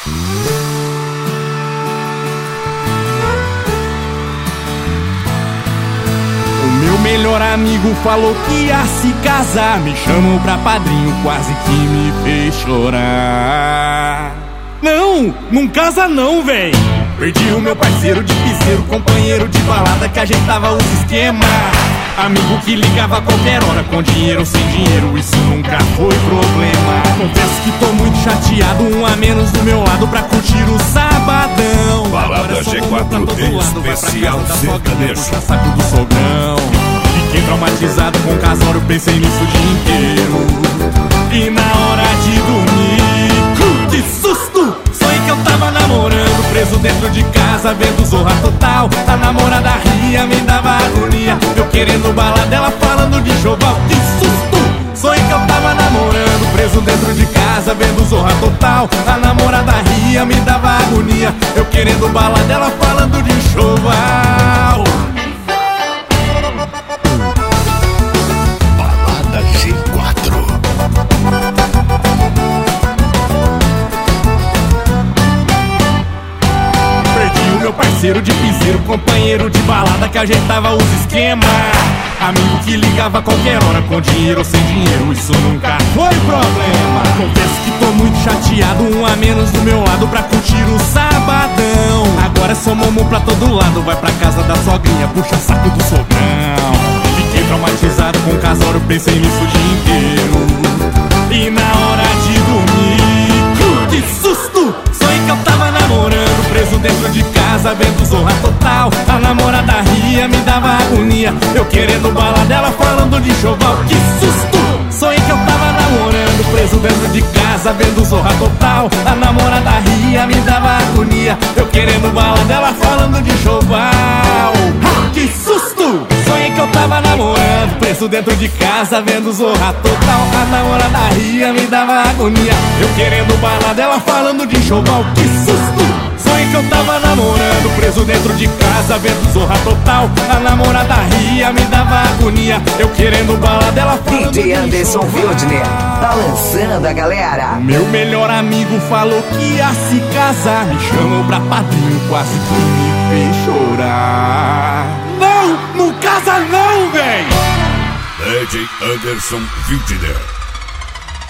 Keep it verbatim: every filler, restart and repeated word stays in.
O meu melhor amigo falou que ia se casar, me chamou pra padrinho, quase que me fez chorar. Não, não casa não, véi. Perdi o meu parceiro de piseiro, companheiro de balada que ajeitava os esquemas. Amigo que ligava a qualquer hora, com dinheiro ou sem dinheiro, isso nunca foi problema. Confesso que tô muito chateado, um a menos do meu lado pra curtir o sabadão. Balada G quatro especial sertanejo, saco do sogrão. Fiquei traumatizado com o casório, pensei nisso o dia inteiro. E na hora de dormir, que susto! Sonhei que eu tava namorando, preso dentro de casa, vendo Zorra Total. A namorada ria, me dava agonia, eu querendo balada, ela falando de enxoval. Que susto! Sonhei que eu tava namorando, preso dentro de casa, vendo Zorra Total. A namorada ria, me dava agonia, eu querendo balada, ela falando de enxoval. Balada G quatro. Meu parceiro de piseiro, companheiro de balada que ajeitava os esquemas. Amigo que ligava a qualquer hora, com dinheiro ou sem dinheiro, isso nunca foi problema. Confesso que tô muito chateado, um a menos do meu lado pra curtir o sabadão. Agora é só momo pra todo lado, vai pra casa da sogrinha, puxa saco do sogrão. Fiquei traumatizado com o casório, pensei nisso o dia inteiro. E na hora de dormir, que susto! Sonhei que eu tava namorando, preso dentro de casa, vendo Zorra Total. A namorada ria, me dava agonia, eu querendo balada, ela falando de enxoval. Que susto! Sonhei que eu tava namorando, preso dentro de casa, vendo Zorra Total. A namorada ria, me dava agonia, eu querendo balada, ela falando de enxoval. Que susto! Sonhei que eu tava namorando, preso dentro de casa, vendo Zorra Total. A namorada ria, me dava agonia, eu querendo balada, ela falando de enxoval. Que susto! Sonhei que eu tava namorando, preso dentro de casa, vendo Zorra Total. A namorada ria, me dava agonia, eu querendo balada, ela falando D J de Anderson Wildner, tá lançando a galera. Meu melhor amigo falou que ia se casar, me chamou pra padrinho, quase que me fez chorar. Não, não casa não, véi! D J Anderson Wildner.